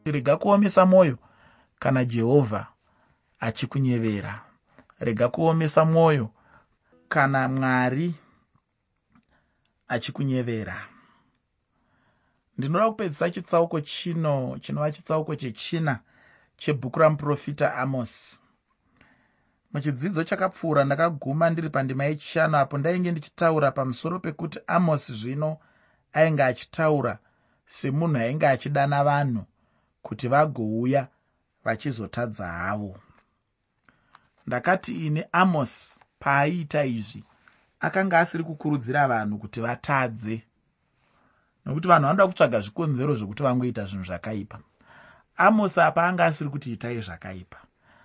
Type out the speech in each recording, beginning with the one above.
Rega kuomesa mwoyo kana Jehovha achikunyevera. Rega kuomesa mwoyo kana Mwari achikunyevera. Ndinoda kupedzisa chitsauko chino chinova chitsauko chechina chebhuku ramuprofita Amos. Muchidzidzo chakapfuura ndakaguma ndiri pandima yechishanu apo ndainge ndichitaura pamusoro pekuti Amos zvino ainge achitaura semunhu ainge achidana vanhu kuti vagouya vachizotadza havo. Ndakati ine Amos paaiita izvi akanga asiri kukurudzira vanhu kuti vatadze, nokuti vanhu vanoda kutsvaga zvikonzero zvokuti vangoita zvinhu zvakaipa. Amos apa anga asiri kuti itai zvakaipa.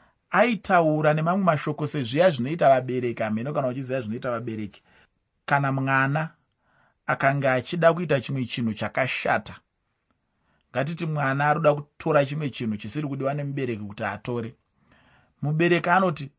Aitaura nemamwe mashoko sezviya zvinoita vabereki, ameno kana uchiziva zvinoita vabereki. Kana mwana akanga achida kuita chimwe chinhu chakashata, ngatiti mwana aroda kutora chimwe chinhu chisiri kudiwa nemubereki kuti atore, mubereki anoti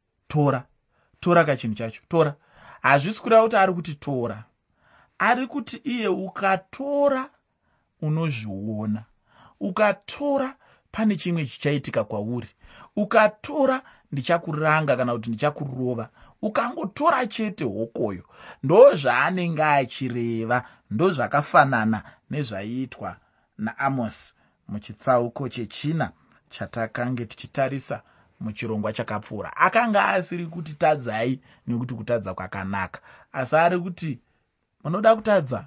tora kachinhu chacho, tora. Hazvisi kureva kuti ari kuti tora, ari kuti iye ukatora unozviona, ukatora pane chimwe chichaitika kwauri, ukatora ndichakuranga kana kuti ndichakurova. Ukangotora chete hokoyo. Ndo zvaanenge achireva, ndo zvakafanana nezvaiitwa naAmos muchitsauko chechina chatakange tichitarisa muchirongwa chakapfuura. Akanga asiri kuti tadzai nekuti kutadza kwakanaka, asi ari kuti munoda kutadza,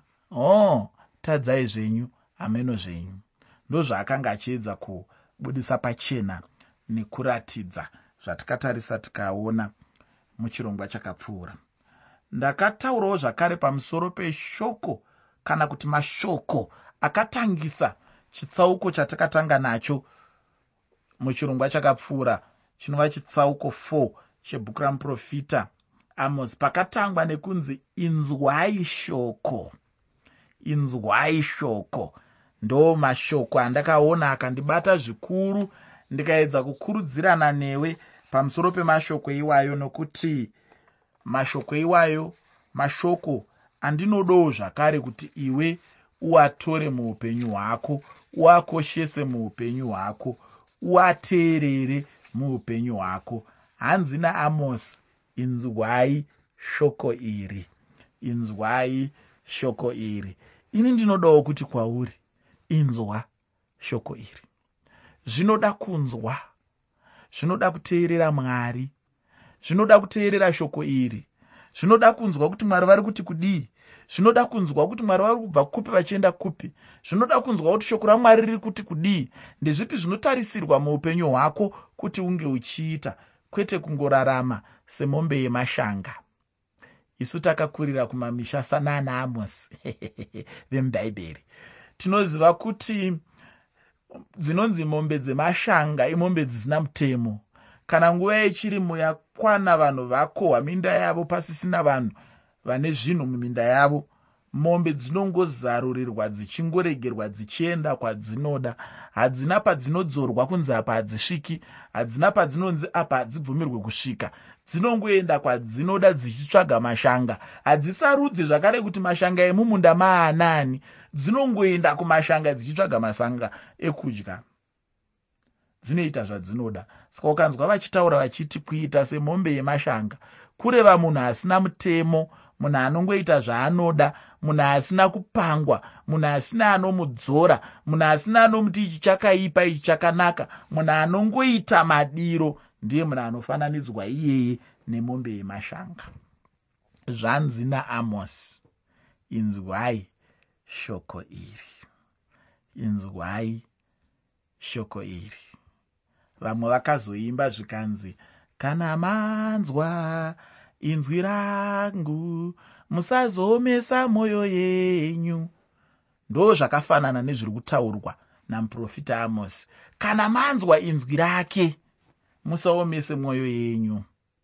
tadzai zvenyu, ameno zvenyu. Ndo zvaakanga achiedza kubudisa pachena nekuratidza zvatakatarisa tikaona muchirongwa chakapfuura. Ndakataurawo zvakare pamusoro peshoko kana kuti mashoko akatangisa chitsauko chatakatanga nacho muchirongwa chakapfuura, chinova chitsauko 4 chebhuku ramuprofita Amos, pakatangwa nekunzi inzwai shoko. Inzwai shoko ndo mashoko andakaona akandibata zvikuru, ndikaedza kukurudzirana newe pamusoro pemashoko iwayo, nokuti mashoko iwayo mashoko andinodowo zvakare kuti iwe uatore muupenyu hwako, uakoshese muupenyu hwako, uateerere muupenyu hwako. Hanzi naAmos, inzwai shoko iri, inzwai shoko iri. Ini ndinodawo kuti kwauri, inzwa shoko iri. Zvinoda kunzwa, zvinoda kuteerera Mwari, zvinoda kuteerera shoko iri, zvinoda kunzwa kuti Mwari vari kuti kudii, zvinoda kunzwa kuti Mwari vari kubva kupi vachienda kupi, zvinoda kunzwa kuti shoko raMwari riri kuti kudii, ndezvipi zvinotarisirwa muupenyu hwako kuti unge uchiita, kwete kungorarama semombe yemashanga. Isu takakurira kumamisha sanana Amos vemubhaibheri. Tinoziva kuti dzinonzi mombe dzemashanga imombe dzisina mutemo. Kana nguva yechirimo yakwana, vanhu vakohwa minda yavo pasisina vanhu vane zvinhu muminda yavo, mombe dzinongozarurirwa dzichingoregerwa dzichienda kwadzinoda. Hadzina padzinodzorwa kunzi apa hadzisviki, hadzina padzinonzi apa hadzibvumirwe kusvika. Dzinongoenda kwadzinoda dzichitsvaga mashanga. Hadzisarudzi zvakare kuti mashanga emumunda maanani, dzinongoenda kumashanga dzichitsvaga masanga ekudya. Dzinoita zvadzinoda. Saka ukanzwa vachitaura vachiti kuita semombe yemashanga, kureva munhu asina mutemo, munhu anongoita zvaanoda, munhu asina kupangwa, munhu asina anomudzora, munhu asina anomuti ichi chakaipa ichi chakanaka, munhu anongoita madiro, ndiye munhu anofananidzwa iyeye nemombe yemashanga. Zvanzi naAmos, inzwai shoko iri, inzwai shoko iri. Vamwe vakazoimba zvikanzi, kana manzwa inzwi rangu musazoomesa mwoyo yenyu. Ndo zvakafanana nezviri kutaurwa namuprofita Amos. Kana manzwa inzwi rake musaomese mwoyo yenyu.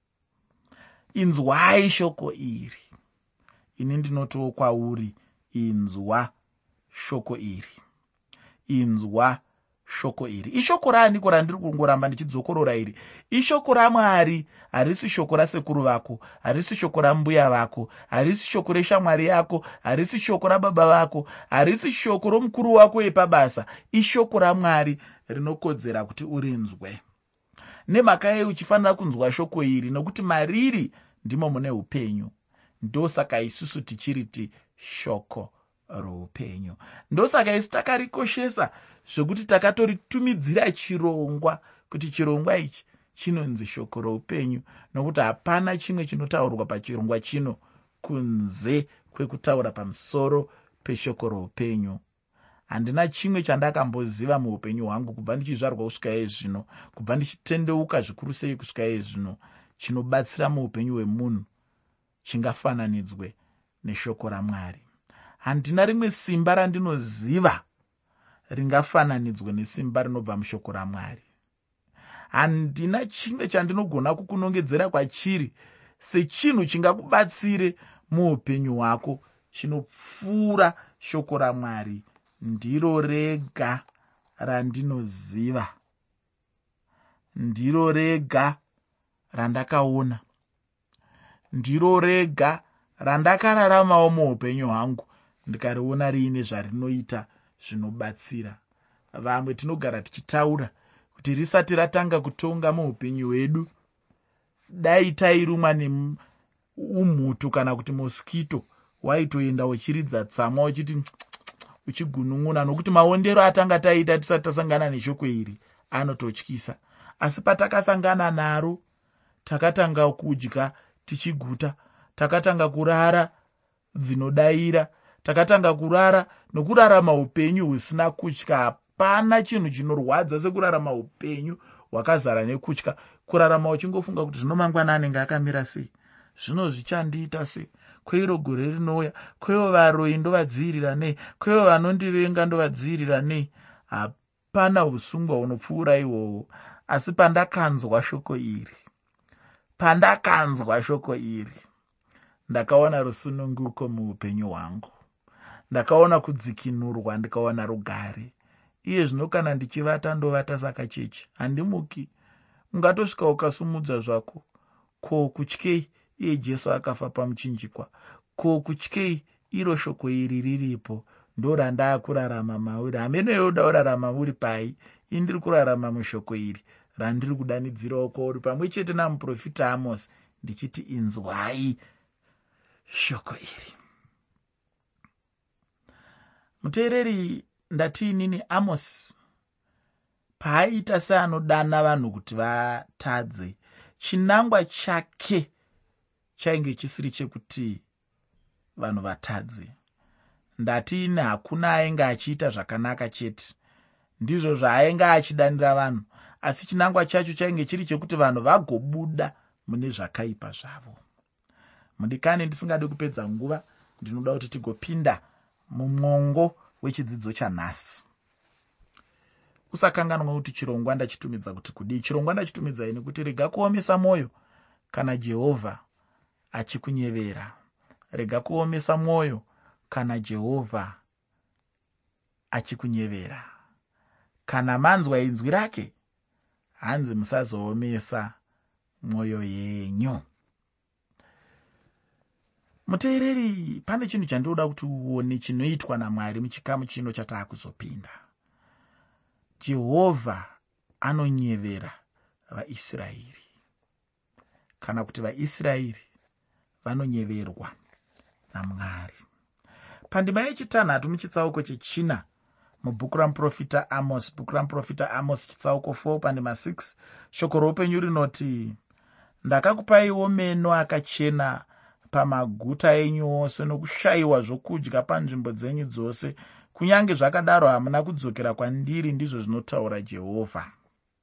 Inzwai shoko iri. Ini ndinotiwo kwauri, inzwa shoko iri, inzwa shoko iri. Ishoko raaniko randiri kungoramba ndichidzokorora iri? Ishoko raMwari, harisi shoko rasekuru vako, harisi shoko rambuya vako, harisi shoko reshamwari yako, harisi shoko rababa vako, harisi shoko romukuru wako wepabasa. Ishoko raMwari rinokodzera kuti urinzwe. Nemhaka yei uchifanira kunzwa shoko iri? Nokuti mariri ndimo mune upenyu. Ndosaka isusu tichiriti shoko roupenyu. Ndosaka isu takarikoshesa zvokuti takatoritumidzira chirongwa, kuti chirongwa ichi chinonzi shoko roupenyu, nokuti hapana chimwe chinotaurwa pachirongwa chino kunze kwekutaura pamusoro peshoko roupenyu. Handina chimwe chandakamboziva muupenyu hwangu kubva ndichizvarwa kusvika zvino, kubva ndichitendeuka zvikuru sei kusvika zvino, chinobatsira muupenyu hwemunhu chingafananidzwe neshoko raMwari. Handina rimwe simba randinoziva ringafananidzwe nesimba rinobva mushoko raMwari. Handina chimwe chandinogona kukunongedzera kwachiri sechinhu chingakubatsire muupenyu hwako chinopfuura shoko raMwari. Ndiro rega randinoziva, ndiro rega randakaona, ndiro rega randakararamawo muupenyu hwangu ndikariona riine zvarinoita zvinobatsira. Vamwe tinogara tichitaura kuti risati ratanga kutonga muupenyu hwedu, dai tairumwa neumhutu kana kuti moskito, waitoenda uchiridza tsamwa uchiti uchigunun'una, nokuti maondero atanga taita tisati tasangana neshoko iri anototyisa. Asi patakasangana naro, takatanga kudya tichiguta, takatanga kurara dzinodaira, takatanga kurara nokurarama upenyu husina kutya. Hapana chinhu chinorwadza sekurarama upenyu hwakazara nekutya. Kurarama uchingofunga kuti zvino mangwana anenge akamira sei, zvino zvichandiita sei, kweiro gore rinouya, kweio varoi ndovadziirira nei, kweio vanondivenga ndovadziirira nei. Hapana usungwa hunopfuura ihwohwo. Asi pandakanzwa shoko iri, ndakaona rusununguko muupenyu hwangu, ndakaona kudzikinurwa, ndikaona rugare. Iye zvino kana ndichivata ndovata sakacheche, handimuki. Ungatosvika ukasumudza zvako, ko kutyei iye Jesu akafa pamuchinjikwa, ko kutyei iro shoko iri riripo, ndorandaa kurarama mauri. Hamene yoda urarama uri pai, indiri kurarama mushoko iri randiri kudanidzirawo kwauri pamwe chete namuprofita Amos, ndichiti inzwai shoko iri. Muteereri, ndati inini Amos paaita seanodana vanhu kuti vatadze, chinangwa chake chainge chisiri chekuti vanhu vatadze. Ndati ini hakuna ainge achiita zvakanaka chete, ndizvo zvaainge achidanira vanhu, asi chinangwa chacho chainge chiri chekuti vanhu vagobuda mune zvakaipa zvavo. Mudikani, ndisingade kupedza nguva, ndinoda kuti tigopinda mumwongo wechidzidzo chanhasi. Usakanganwa kuti chirongwa ndachitumidza kuti kudii. Chirongwa ndachitumidza ini kuti rega kuomesa mwoyo kana Jehovha achikunyevera. Rega kuomesa mwoyo kana Jehovha achikunyevera. Kana manzwa inzwi rake, hanzi musazoomesa mwoyo yenyu. Muteereri, pane chinhu chandinoda kuti uone chinoitwa naMwari muchikamu chino chatakuzopinda. Jehovha anonyevera vaIsraeri, kana kuti vaIsraeri vanonyeverwa naMwari. Pandima yechitanhatu muchitsauko chechina mubhuku ramuprofita Amos, bhuku ramuprofita Amos chitsauko 4 pandima 6, shoko roupenyu rinoti, ndakakupaiwo meno akachena pamaguta enyu ose, nokushayiwa zvokudya panzvimbo dzenyu dzose. Kunyange zvakadaro hamuna kudzokera kwandiri, ndizvo zvinotaura Jehovha.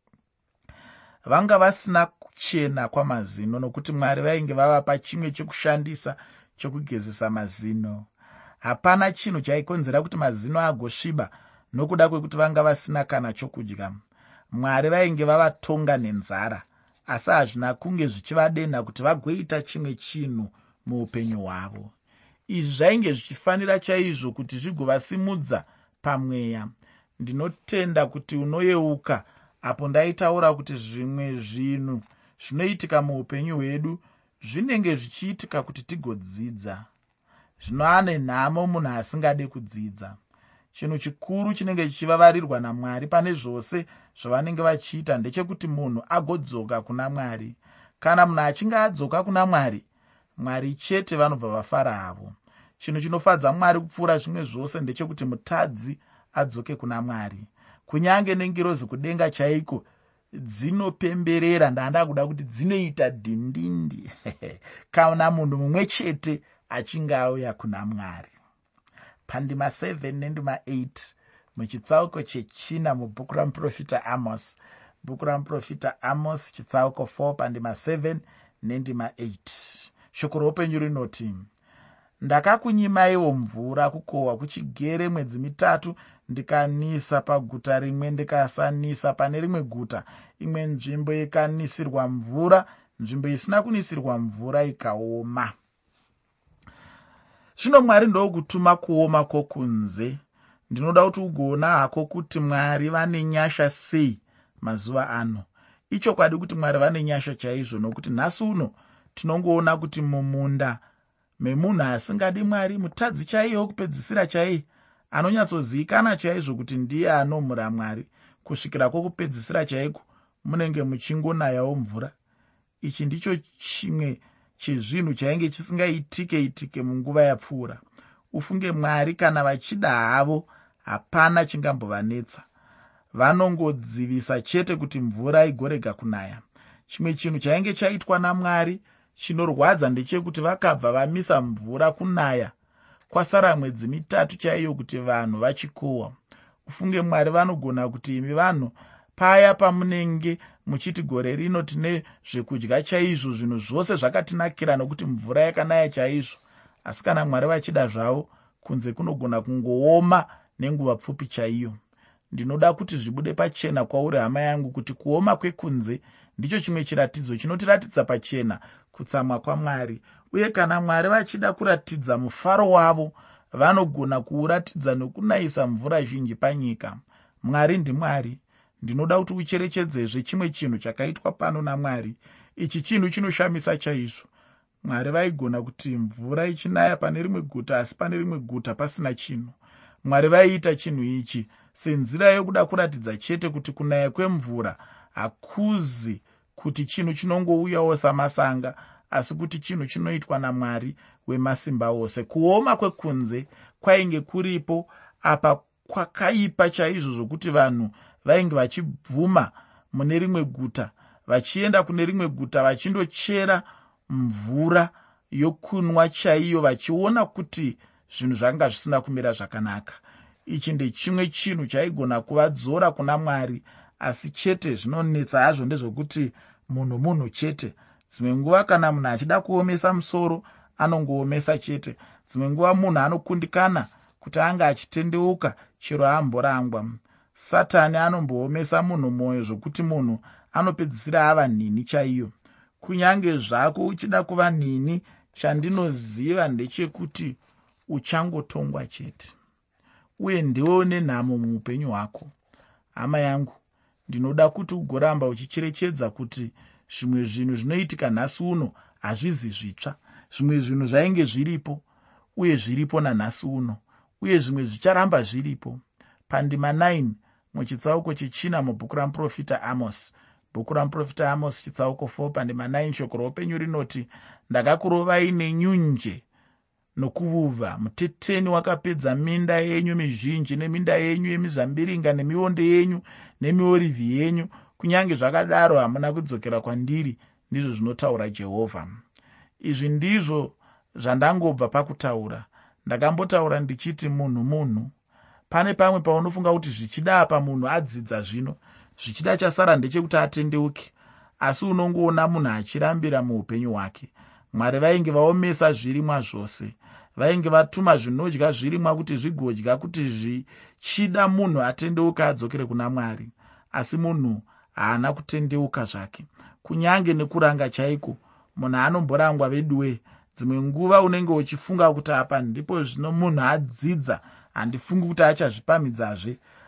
Vanga vasina kuchena kwamazino, nokuti Mwari vainge vavapa chimwe chekushandisa chokugezesa mazino. Hapana chinhu chaikonzera kuti mazino agosviba nokuda kwekuti vanga vasina kana chokudya. Mwari vainge vavatonga nenzara, asi hazvina kunge zvichivadenha kuti vagoita chimwe chinhu muupenyu hwavo. Izvi zvainge zvichifanira chaizvo kuti zvigovasimudza pamweya, ndinotenda kuti unoyeuka apo ndaitaura kuti zvimwe zvinhu zvinoitika muupenyu hwedu zvinenge zvichiitika kuti tigodzidza. Zvino ane nhamo munhu asingade kudzidza. Chinhu chikuru chinenge chichivavarirwa naMwari pane zvose zvavanenge vachiita ndechekuti munhu agodzoka kuna Mwari. Kana munhu achinge adzoka kuna Mwari, Mwari chete vanobva vafara havo. Chinhu chinofadza Mwari kupfuura zvimwe zvose ndechekuti mutadzi adzoke kuna Mwari. Kunyange nengirozi kudenga chaiko dzinopemberera, ndanda kuda kuti dzinoita dhindindi kana munhu mumwe chete achinge auya kuna Mwari. Pandima 7 nendima 8 muchitsauko chechina mubhuku ramuprofita Amos. Bhuku ramuprofita Amos chitsauko 4 pandima 7 nendima 8. Shoko roupenyu rinoti, ndakakunyimaiwo mvura kukohwa kuchigere mwedzi 3, ndikanisa paguta rimwe ndikasanisa pane rimwe guta. Imwe nzvimbo ikanisirwa mvura, nzvimbo isina kunisirwa mvura ikaoma. Zvino Mwari ndokutuma kuoma kwokunze. Ndinoda kuti ugoona hako kuti Mwari vane nyasha sei mazuva ano. Ichokwadi kuti Mwari vane nyasha chaizvo, nokuti nhasi uno tinongoona kuti mumunda memunhu asingadi Mwari, mutadzi chaiye wokupedzisira chaiye, anonyatsozivikana chaizvo kuti ndiye anomhura Mwari, kusvikira kwokupedzisira chaiko munenge muchingonayawo mvura. Ichi ndicho chimwe chezvinhu chainge chisingaitike munguva yapfuura. Ufunge Mwari kana vachida havo hapana chingambovanetsa. Vanongodzivisa chete kuti mvura igorega kunaya. Chimwe chinhu chainge chaitwa naMwari chinorwadza ndechekuti vakabva vamisa mvura kunaya kwasara mwedzi 3 chaiyo kuti vanhu vachikohwa. Ufunge Mwari vanogona kuti imi vanhu paya pamunenge muchiti gore rino tine zvekudya chaizvo, zvinhu zvose zvakatinakira nokuti mvura yakanaya chaizvo, asi kana Mwari vachida zvavo kunze kunogona kungooma nenguva pfupi chaiyo. Ndinoda kuti zvibude pachena kwauri hama yangu kuti kuoma kwekunze ndicho chimwe chiratidzo chinotiratidza pachena kutsamwa kwaMwari. Uye kana Mwari vachida kuratidza mufaro wavo, vanogona kuuratidza nokunayisa mvura zhinji panyika. Mwari ndiMwari. Ndinoda kuti ucherechedzezve chimwe chinhu chakaitwa pano naMwari. Ichi chinhu chinoshamisa chaizvo. Mwari vaigona kuti mvura ichinaya pane rimwe guta, asi pane rimwe guta pasina chinhu. Mwari vaiita chinhu ichi senzira yokuda kuratidza chete kuti kunaya kwemvura hakuzi kuti chinhu chinongouyawo samasanga, asi kuti chinhu chinoitwa naMwari wemasimba ose. Kuoma kwekunze kwainge kuripo apa kwakaipa chaizvo zvokuti vanhu vainge vachibvuma mune rimwe guta, vachienda kune rimwe guta vachindochera mvura yokunwa chaiyo, vachiona kuti zvinhu zvanga zvisina kumira zvakanaka. Ichi ndechimwe chinhu chaigona kuvadzora kuna Mwari, asi chete zvinonetsa hazvo ndezvokuti munhu chete. Dzimwe nguva kana munhu achida kuomesa musoro anongoomesa chete. Dzimwe nguva munhu anokundikana kuti anga achitendeuka chero amborangwa. Satani anomboomesa munhu mwoyo zvokuti munhu anopedzisira ava nhini chaiyo. Kunyange zvako uchida kuva nhini, chandinoziva ndechekuti uchangotongwa chete. Uye ndiwe nenhamo muupenyu hwako. Hama yangu, ndinoda kuti ugoramba uchicherechedza kuti zvimwe zvinhu zvinoitika nhasi uno hazvizi zvitsva. Zvimwe zvinhu zvainge zviripo uye zviripo nanhasi uno, uye zvimwe zvicharamba zviripo. Pandima 9 muchitsauko chechina mubhuku ramuprofita Amos. Bhuku ramuprofita Amos chitsauko 4 pandima 9, shoko roupenyu rinoti, ndakakurovai nenyunje nokuvuvha, muteteni wakapedza minda yenyu mizhinji neminda yenyu yemizambiringa nemionde yenyu nemiorivhi yenyu. Kunyange zvakadaro hamuna kudzokera kwandiri, ndizvo zvinotaura Jehovha. Izvi ndizvo zvandangobva pakutaura. Ndakambotaura ndichiti munhu, pane pamwe paunofunga kuti zvichida apa munhu adzidza zvino, zvichida chasara ndechekuti atendeuke, asi unongoona munhu achirambira muupenyu hwake. Mwari vainge vaomesa zvirimwa zvose, vainge vatuma zvinodya zvirimwa kuti zvigodya, kuti zvichida munhu atendeuka adzokere kuna Mwari, asi munhu haana kutendeuka zvake. Kunyange nekuranga chaiko, munhu anomborangwa veduwe. Dzimwe nguva unenge uchifunga kuti apa ndipo zvino munhu adzidza, handifungi kuti achazvipamidzazve,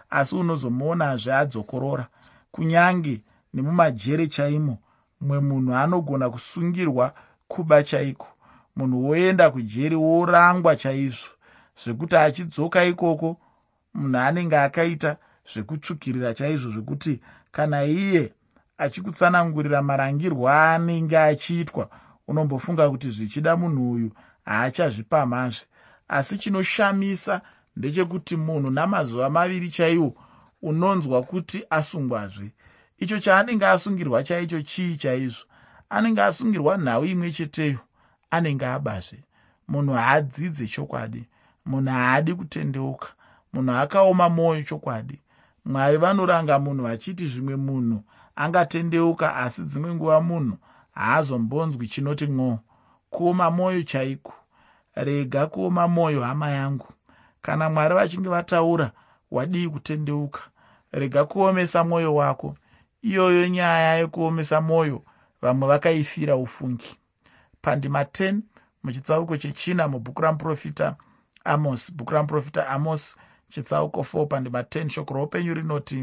asi unozomuonazve adzokorora. Kunyange nemumajere chaimo, mumwe munhu anogona kusungirwa kuba chaiko. Munhu woenda kujeri worangwa chaizvo, zvekuti achidzoka ikoko munhu anenge akaita zvekutsvukirira chaizvo, zvekuti kana iye achikutsanangurira marangirwo aanenge achiitwa, unombofunga kuti zvichida munhu uyu haachazvipamhazve. Asi chinoshamisa ndechekuti munhu namazuva 2 chaiwo unonzwa kuti asungwazve. Icho chaanenge asungirwa chaicho chii chaizvo? Anenge asungirwa nhau imwe cheteyo, anenge abazve. Munhu haadzidze chokwadi, munhu haadi kutendeuka, munhu akaoma mwoyo chokwadi. Mwari vanoranga munhu vachiti zvimwe munhu angatendeuka, asi dzimwe nguva munhu haazombonzwi chinoti ng'o. Kuoma mwoyo chaiko. Rega kuoma mwoyo, hama yangu. Kana Mwari vachinge vataura wadii kutendeuka, rega kuomesa mwoyo wako. Iyoyo nyaya yekuomesa mwoyo vamwe vakaifira ufungi. Pandima 10 muchitsauko chechina mubhuku ramuprofita Amos, bhuku ramuprofita Amos chitsauko 4 pandima 10, shoko roupenyu rinoti,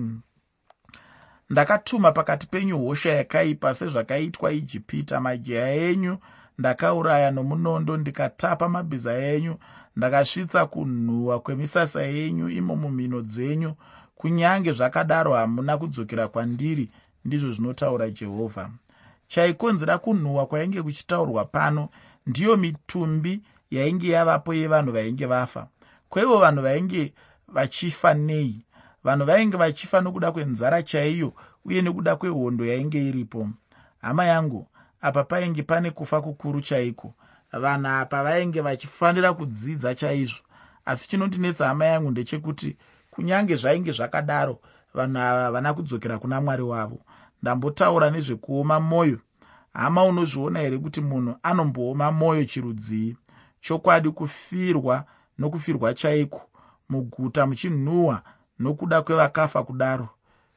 ndakatuma pakati penyu hosha yakaipa sezvakaitwa Ijipita. Majaya enyu ndakauraya nomunondo, ndikatapa mabhiza enyu, ndakasvitsa kunhuhwa kwemisasa yenyu imo mumhino dzenyu. Kunyange zvakadaro hamuna kudzokera kwandiri, ndizvo zvinotaura Jehovha. Chaikonzera kunhuhwa kwainge kuchitaurwa pano ndiyo mitumbi yainge yavapo yevanhu vainge vafa. Kwaivo vanhu vainge vachifa nei? Vanhu vainge vachifa nokuda kwenzara chaiyo uye nekuda kwehondo yainge iripo. Hama yangu, apa painge pane kufa kukuru chaiko. Vanhu apa vainge vachifanira kudzidza chaizvo. Asi chinondinetsa hama yangu ndechekuti kunyange zvainge zvakadaro, vanhu ava havana kudzokera kuna Mwari wavo. Ndambotaura nezvekuoma mwoyo. Hama, unozviona here kuti munhu anombooma mwoyo chirudzii? Chokwadi, kufirwa nokufirwa chaiko, muguta muchinhuhwa nokuda kwevakafa kudaro.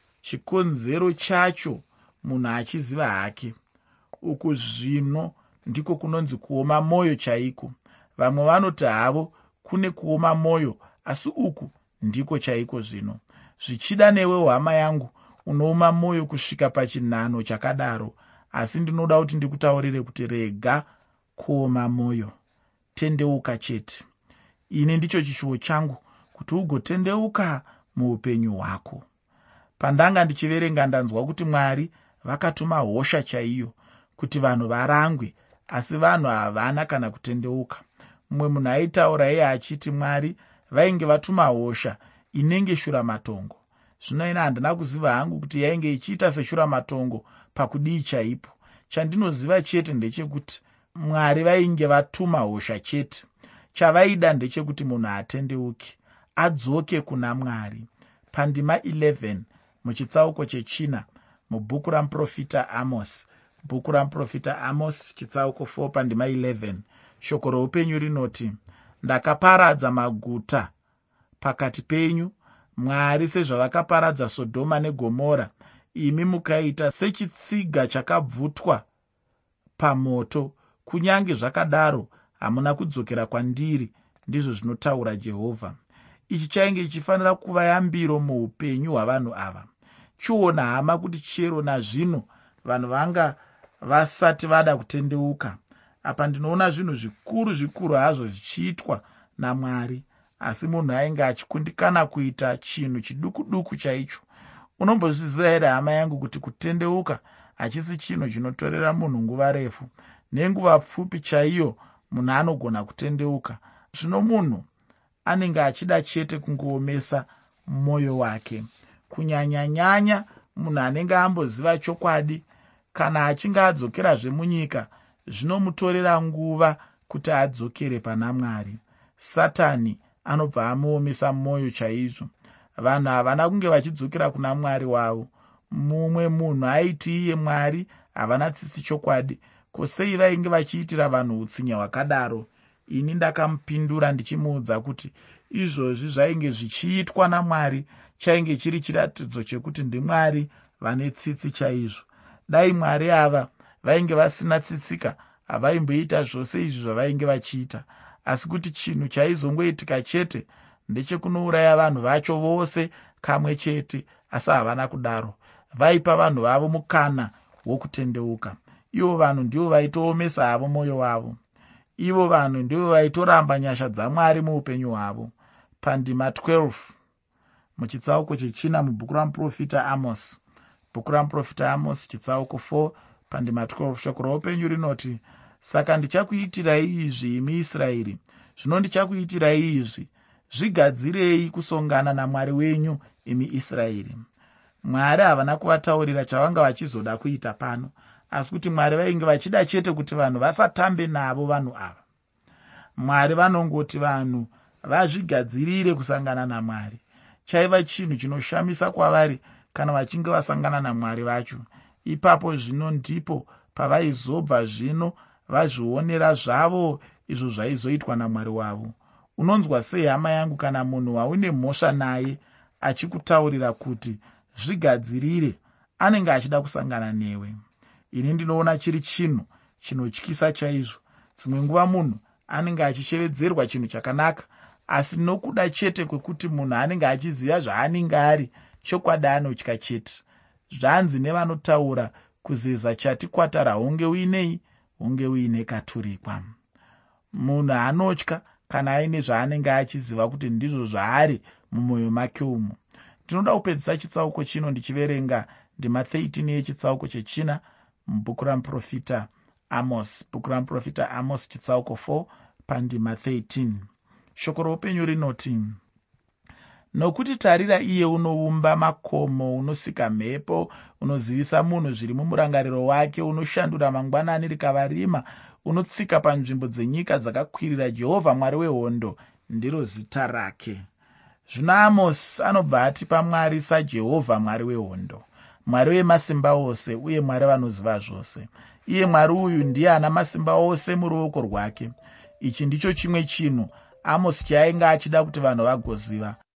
Chikonzero chacho munhu achiziva hake. Uku zvino ndiko kunonzi kuoma mwoyo chaiko. Vamwe vanoti havo kune kuoma mwoyo, asi uku ndiko chaiko zvino. Zvichida newewo hama yangu unooma mwoyo kusvika pachinhano chakadaro, asi ndinoda kuti ndikutaurire kuti rega kuoma mwoyo. Tendeuka chete. Ini ndicho chishuvo changu kuti ugotendeuka muupenyu hwako. Pandanga ndichiverenga ndanzwa kuti Mwari vakatuma hosha chaiyo kuti vanhu varangwe, asi vanhu havana kana kutendeuka. Mumwe munhu aitaura iye achiti Mwari vainge vatuma hosha inenge shuramatongo. Zvino ina handina kuziva hangu kuti yainge ichiita seshuramatongo pakudii chaipo. Chandinoziva chete ndechekuti Mwari vainge vatuma hosha chete. Chavaida ndechekuti munhu atendeuke, adzoke kuna Mwari. Pandima 11 muchitsauko chechina mubhuku ramuprofita Amos, bhuku ramuprofita Amos chitsauko 4 pandima 11, shoko roupenyu rinoti, ndakaparadza maguta pakati penyu, Mwari sezvavakaparadza Sodhoma neGomora, imi mukaita sechitsiga chakabvutwa pamoto. Kunyange zvakadaro hamuna kudzokera kwandiri, ndizvo zvinotaura Jehovha. Ichi chainge chifanira kuva yambiro muupenyu hwavanhu ava. Chiona hama kuti chero nazvino vanhu vanga vasati vada kutendeuka. Apa ndinoona zvinhu zvikuru hazvo zvichiitwa naMwari, asi munhu ainge achikundikana kuita chinhu chiduku chaicho. Unombozviziva here hama yangu kuti kutendeuka hachisi chinhu chinotorera munhu nguva refu. Nenguva pfupi chaiyo munhu anogona kutendeuka. Zvino munhu anenge achida chete kungoomesa mwoyo wake. Kunyanya munhu anenge amboziva chokwadi, kana achinge adzokerazve munyika, zvinomutorera nguva kuti adzokere pana Mwari. Satani anobva amuomesa mwoyo chaizvo. Vanhu havana kunge vachidzokera kuna Mwari wavo. Mumwe munhu aiti iye Mwari havana tsitsi chokwadi. Kosei vainge vachiitira vanhu utsinya hwakadaro? Ini ndakamupindura ndichimuudza kuti izvozvi zvainge zvichiitwa naMwari chainge chiri chiratidzo chekuti ndiMwari vane tsitsi chaizvo. Dai Mwari ava vainge vasina tsitsika, havaimboita zvose izvi zvavainge vachiita. Asi kuti chinhu chaizongoitika chete, ndechekunouraya vanhu vacho vose kamwe chete, asi havana kudaro. Vaipa vanhu vavo mukana wokutendeuka. Ivo vanhu ndivo vaitoomesa havo mwoyo wavo. Ivo vanhu ndivo vaitoramba nyasha dzaMwari muupenyu hwavo. Pandima 12 muchitsauko chechina mubhuku ramuprofita Amos. Bhuku ramuprofita Amos chitsauko 4 pandima 12, shoko roupenyu rinoti, saka ndichakuitirai izvi, imi Israeri, zvino ndichakuitirai izvi, zvigadzirei kusongana naMwari wenyu, imi Israeri. Mwari havana kuvataurira chavanga vachizoda kuita pano, asi kuti Mwari vainge vachida chete kuti vanhu vasatambe navo vanhu ava. Mwari vanongoti vanhu vazvigadzirire kusangana naMwari. Chaiva chinhu chinoshamisa kwavari kana vachinge vasangana naMwari vacho. Ipapo zvino ndipo pavaizobva zvino vazvionera zvavo izvo zvaizoitwa naMwari wavo. Unonzwa sei hama yangu kana munhu waune mhosva naye achikutaurira kuti zvigadzirire, anenge achida kusangana newe. Ini ndinoona chiri chinhu chinotyisa chaizvo. Dzimwe nguva munhu anenge achishevedzerwa chinhu chakanaka, asi nokuda chete kwekuti munhu anenge achiziva zvaanenge ari, chokwadi anotya chete. Zvanzi nevanotaura, kuzeza chati kwatara hunge uinei, hunge uine katurikwa. Munhu anotya kana aine zvaanenge achiziva kuti ndizvo zvaari mumwoyo make umo. Tinoda kupedzisa chitsauko chino ndichiverenga ndima 13 yechitsauko chechina mubhuku ramuprofita Amos. Bhuku ramuprofita Amos chitsauko 4 pandima 13. Shoko roupenyu rinoti, nokuti tarira, iye unoumba makomo, unosika mhepo, unozivisa munhu zviri mumurangariro wake, unoshandura mangwanani rikava rima, unotsika panzvimbo dzenyika dzakakwirira. Jehovha Mwari wehondo ndiro zita rake. Zvino Amos anobva atipa Mwari saJehovha Mwari wehondo, Mwari wemasimba ose uye Mwari vanoziva zvose. Iye Mwari uyu ndiye ana masimba ose muruoko rwake. Ichi ndicho chimwe chinhu Amos chainge achida kuti vanhu vagoziva.